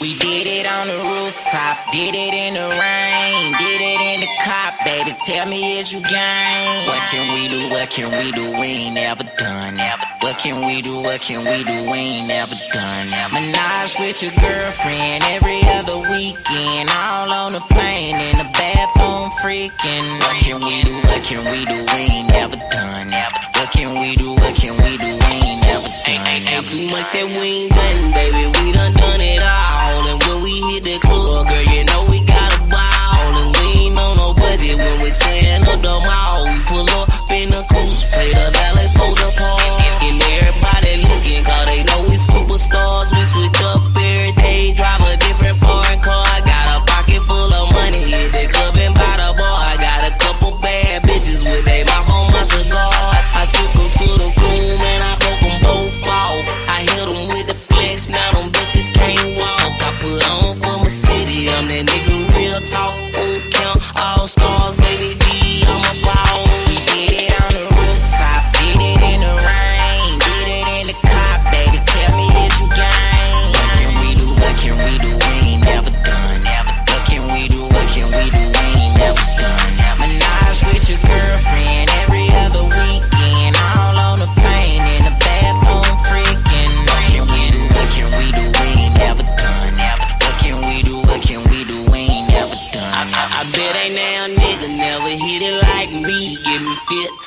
We did it on the rooftop, did it in the rain, did it in the cop, baby, tell me is you game? What can we do, what can we do, we ain't never done. What can we do, what can we do, we ain't never done. Menage with your girlfriend every other weekend, all on the plane, in the bathroom freaking. What can we do, what can we do, we ain't never done. What can we do, what can we do, we ain't never done. Ain't too much that we ain't done, baby, we done it all. And when we hit the club, girl, you know we got a ball. And we ain't on no budget when we tearing up the mall. We pull up in the coupe, pay the valet for the car. And everybody looking, cause they know we superstars. We switch up every day, drive a different foreign car. I got a pocket full of money, hit the club and buy the bar. I got a couple bad bitches with they mouth on my cigar. I took them to the room and I broke them both off. I hit them with the flex, now them bitches can't walk. I put on for my city, I'm that nigga real talk. Full count, all stars, baby D, I'm a ball. We did it on the rooftop, did it in the rain, did it in the cop, baby, tell me is you game? What can we do, what can we do, we ain't never done. What can we do, what can we do, we ain't never done. Menage with your girlfriend every other weekend, all on the plane, in the bathroom freaking. What can we do, what can we do, we ain't never done. What can we do, what can we do, we ain't never done. I bet ain't now nigga never hit it like me. Give me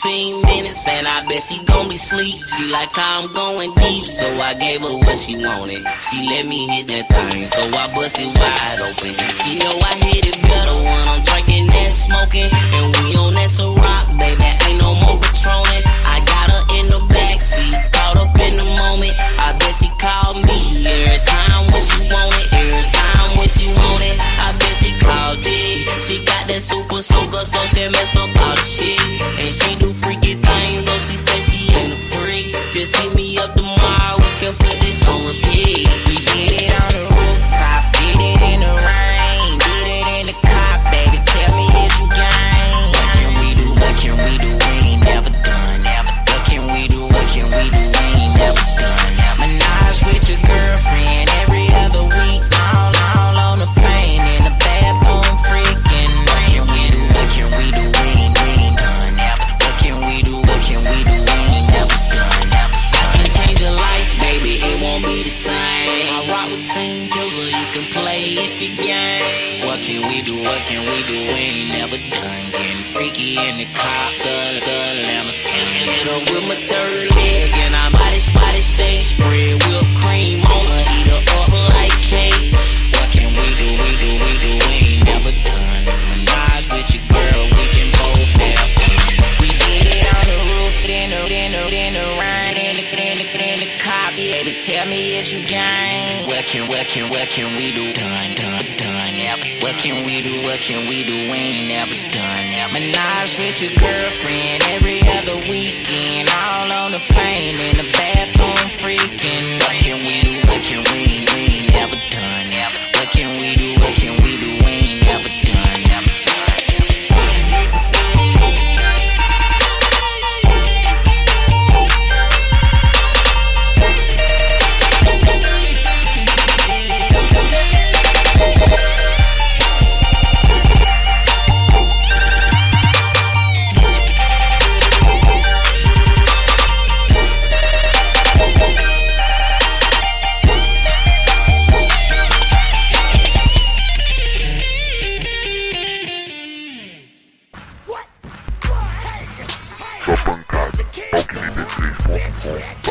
15 minutes and I bet she gon' be sleep. She like how I'm going deep, so I gave her what she wanted. She let me hit that thing, so I bust it wide open. She know I hit it better when I'm drinking and smoking. And we on that Ciroc, baby, ain't no more Patronin. I got her in the backseat, caught up in the moment. I bet she called me every time when she want it. Every time when she want it, I bet she called it. She got that super soaker, so she mess up all the shits. And she do freaky things, though she say she ain't a freak. Just hit me up tomorrow, we can put this on repeat. We did it on the rooftop, did it in the rain, did it in the cop, baby, tell me is you game? What can we do, what can we do, we ain't never done. What can we do, what can we do, we ain't never done. Menage with your girlfriend every other week, all on the plane, in the bathroom freaking. What can we do, what can we do, we ain't done. What can we do, what can we do, we ain't never done. I can change your life, baby, it won't be the same. I rock with Team Dilla, you can play if you game. What can we do, what can we do, we ain't never done. Getting freaky in the cop, the limousine. Hit her with my third leg and I body shake. Spread whipped cream on her, eat her up like cake. What can we do, we ain't never done. Menage with your girl, we can both have fun. We did it on the roof, in the rain, in the cop, baby, tell me is you game? What can we do, done. What can we do, what can we do, we ain't never done. Menage with your girlfriend every other weekend, all on the plane, in the bathroom freaking. What can we do, what can we ain't never done. What can we do, what can we do, we ain't never done. Só pancada, ao que 3.com.